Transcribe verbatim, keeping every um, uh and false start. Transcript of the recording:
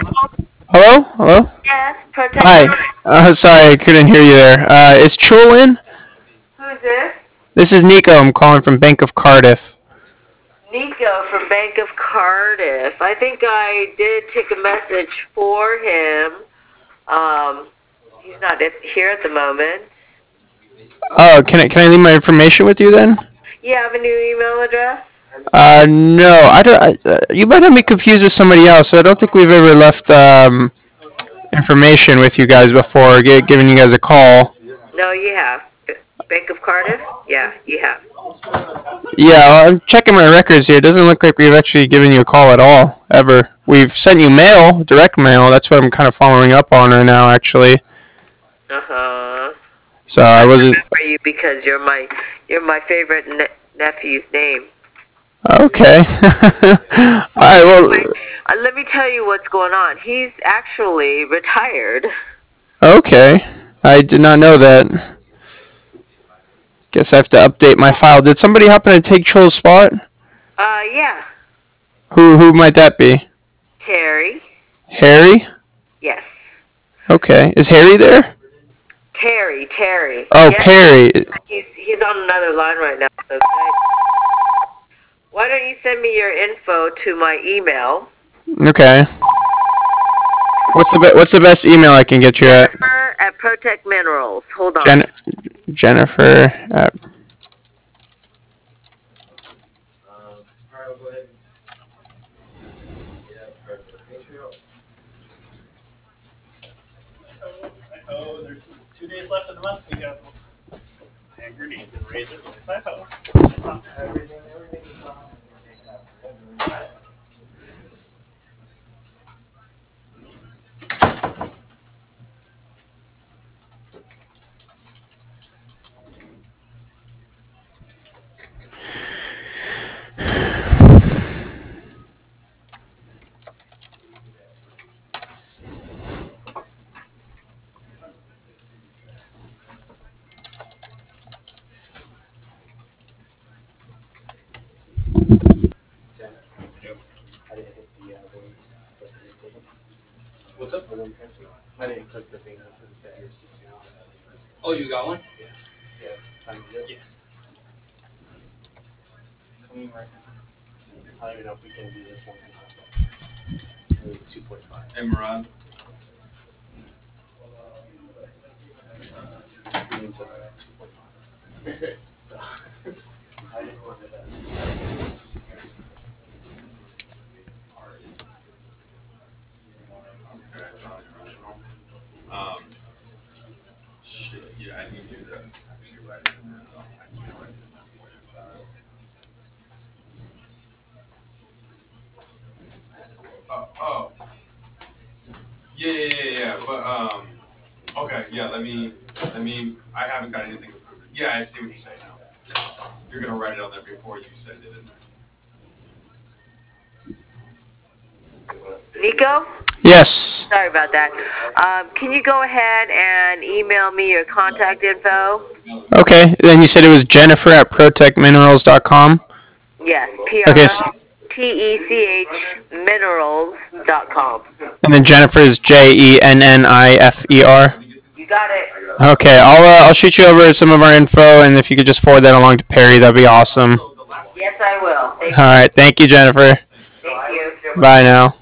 Hello? Hello? Yes, protect. Hi. Uh, sorry, I couldn't hear you there. Uh, is Chul in? Who's this? This is Nico. I'm calling from Bank of Cardiff. Nico from Bank of Cardiff. I think I did take a message for him. Um, he's not at, here at the moment. Oh, can I can I leave my information with you then? You have a new email address? Uh, no. I don't. I, uh, you might have me confused with somebody else. I don't think we've ever left um, information with you guys before, gi- giving you guys a call. No, you have. Bank of Cardiff? Yeah, you have. Yeah, well, I'm checking my records here. It doesn't look like we've actually given you a call at all, ever. We've sent you mail, direct mail. That's what I'm kind of following up on right now, actually. Uh huh. So I I wasn't. remember you because you're my you're my favorite ne- nephew's name. Okay. All right. Well. Anyway, uh, let me tell you what's going on. He's actually retired. Okay. I did not know that. Guess I have to update my file. Did somebody happen to take Troll's spot? Uh, yeah. Who who might that be? Terry. Harry? Yes. Okay. Is Harry there? Terry, Terry. Oh, Yes, Perry. he's he's on another line right now. So why don't you send me your info to my email? Okay. What's the be- what's the best email I can get you at? Jennifer at Protect Minerals. Hold on. Jen- Jennifer at Oh, there's two days left of the month. We got hand grenades and raise it with five oh. Everything, everything is fine. What's up? I didn't click the thing that said you're sixteen. Oh, you got one? Yeah. Yeah. Time to do it? Yes. Coming right now. I don't even know if we can do this one or not. two point five. And Murad? So, I didn't want to do that. Um, shit, yeah, I need you to actually write it in there. though. I can't write it in there. Oh, oh. Yeah, yeah, yeah, yeah. But um, okay, yeah. Let me, let me. I haven't got anything approved. Yeah, I see what you're saying now. You're gonna write it on there before you send it in there. Nico? Yes. Sorry about that. Um, can you go ahead and email me your contact info? Okay. Then you said it was Jennifer at protect minerals dot com. Yes, P Okay. R So, T E C H minerals dot com. and then Jennifer is J E N N I F E R. You got it. Okay. I'll uh, I'll shoot you over some of our info, and if you could just forward that along to Perry, that'd be awesome. Yes, I will. Thank All right. Thank you, Jennifer. Thank you. Bye now.